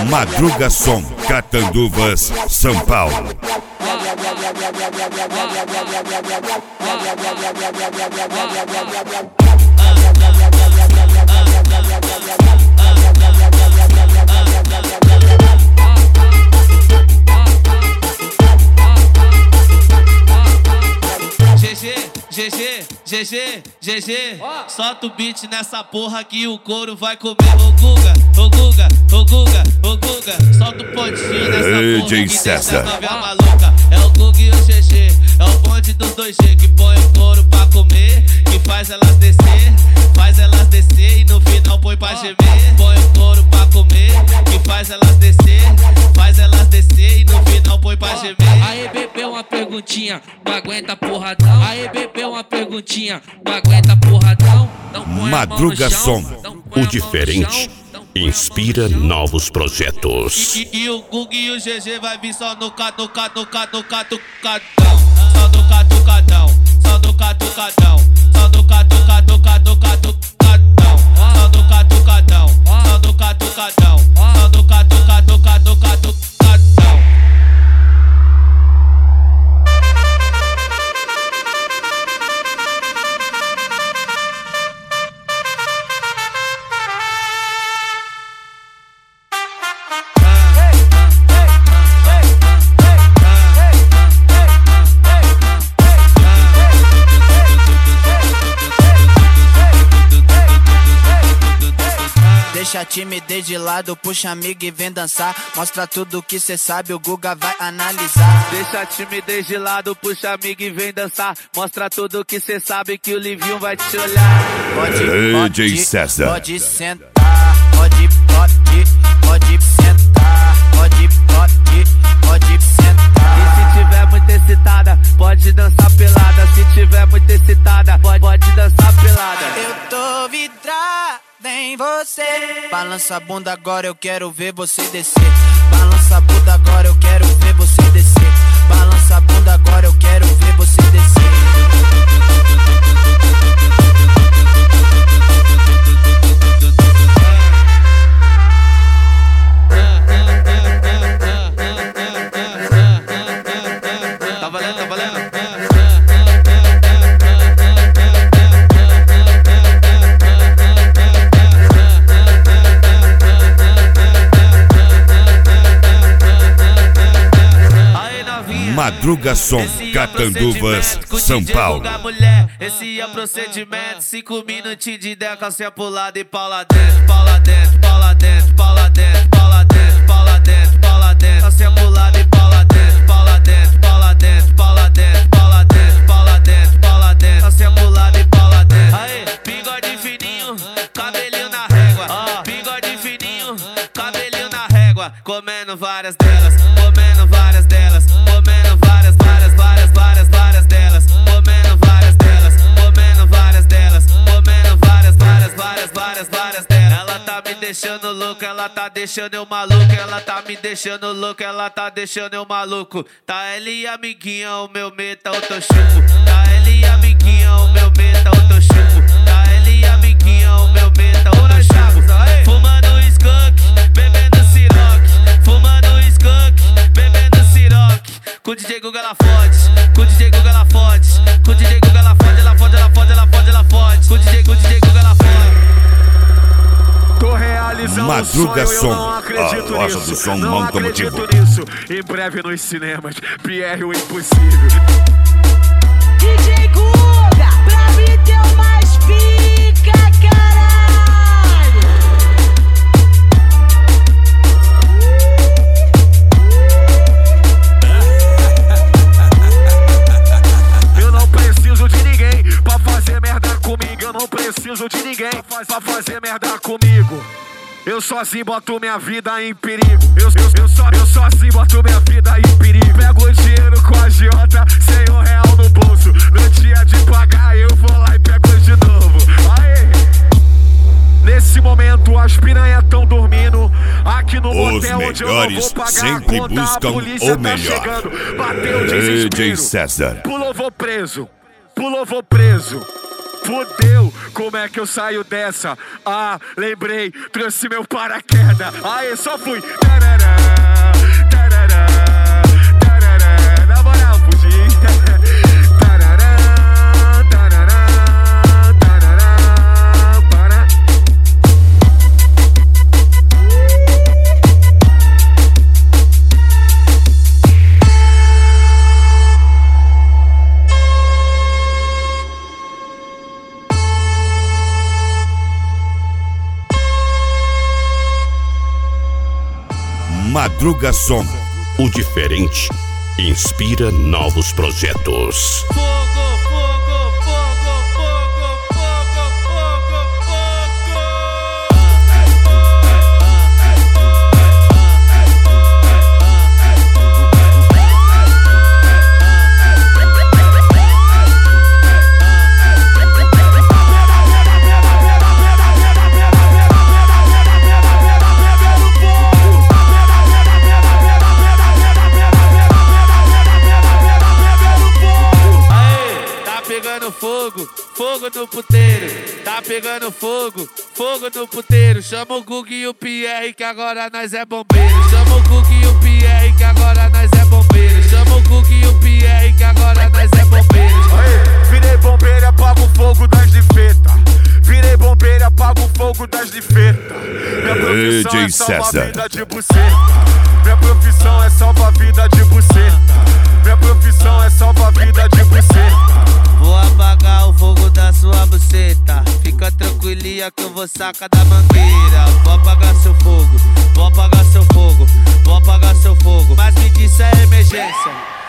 Madruga Som, Catanduvas, São Paulo. GG, solta o beat nessa porra que o couro vai comer. Ô Guga, solta o pontinho nessa porra que deixa a novia maluca. É o Guga e o GG, é o bonde dos 2G que põe o couro pra comer, que faz elas descer e no final põe pra gemer. Põe o couro pra comer, que faz elas descer e no final põe pra gemer. Aí bebê, uma perguntinha, não aguenta porradão. Aí bebê, uma perguntinha, não aguenta porradão. Madruga Som, o diferente inspira novos projetos. E o Guga e o GG vai vir só no catucadão. Só no catucadão. Só no catucadão. Só no catucadão. Só no catucadão. Só no catucadão. Só no catucadão. Deixa a timidez de lado, puxa amigo e vem dançar. Mostra tudo que cê sabe, o Guga vai analisar. Deixa a timidez de lado, puxa amigo e vem dançar. Mostra tudo que cê sabe que o Livinho vai te olhar. Pode César. Pode sentar, pode sentar, pode sentar. E se tiver muito excitada, pode dançar pelada. Se tiver muito excitada, pode dançar pelada. Eu tô vidrada em você. Balança a bunda agora, eu quero ver você descer. Balança a bunda agora, eu quero ver você descer. Balança a bunda agora, eu quero ver você descer. Tá valendo? Madruga Som, Catanduvas, São Paulo. Mulher, esse é o procedimento. 5 minutinhos de deca, você é pro lado e pau dentro. Você é pro lado e pau dentro. Você é pro lado e pau dentro. Aê, bigode fininho, cabelinho na régua. Bigode fininho, cabelinho na régua. Comendo várias delas. Comendo várias delas. Comendo várias delas. Ela tá me deixando louco, ela tá deixando eu maluco. Ela tá me deixando louco, ela tá deixando eu maluco. Tá ela e amiguinha, o meu meta, eu tô chupo. Tá ela e amiguinha, o meu meta, eu tô chupo. Tá ela e amiguinha, o meu meta, eu tô chupo. Fumando skunk, bebendo siroque. Fumando skunk, bebendo siroque. Com o DJ Guga ela fode. Com o DJ Guga ela fode. Com o DJ Guga ela fode. Ela fode. Com o DJ Guga ela fode. Tô realizando Madruga um sonho, Som, eu não acredito a loja nisso. do som Não automotivo. acredito nisso. Em breve nos cinemas, Pierre o Impossível. DJ Guga, pra mim teu mais pica, caralho. Eu não preciso de ninguém pra fazer merda comigo. Eu não preciso de ninguém pra fazer merda comigo. Eu sozinho boto minha vida em perigo. Eu sozinho boto minha vida em perigo. Pego o dinheiro com a agiota, R$100 no bolso. No dia de pagar eu vou lá e pego de novo. Aê! Nesse momento as piranhas tão dormindo. Aqui no motel onde eu não vou pagar sempre a conta, buscam a polícia o melhor. tá chegando. Bateu o desespero. DJ César. Pulou, vou preso. Pulou, vou preso. fodeu, como é que eu saio dessa? Ah, lembrei, trouxe meu paraquedas. Aí só fui. Tarará, tarará, tarará. Na moral, fugi. Tarará, tarará, tarará, para. Madruga Som. O diferente inspira novos projetos. Fogo, fogo, fogo, fogo, fogo, fogo, fogo, fogo no puteiro, tá pegando fogo, fogo no puteiro. Chama o Gug e o Pierre que agora nós é bombeiro. Chama o Gug e o Pierre que agora nós é bombeiro. Chama o Gug e o Pierre que agora nós é bombeiro. Virei bombeiro, apago o fogo das de feta. Virei bombeiro, apago o fogo das de feta. Minha profissão é salvar a vida de buceta. Minha profissão é salvar a vida de buceta. Minha profissão é salvar a vida de buceta. Vou apagar o fogo da sua buceta. Fica tranquilinha que eu vou sacar da mangueira. Vou apagar seu fogo, vou apagar seu fogo, vou apagar seu fogo. Mas me disse é emergência.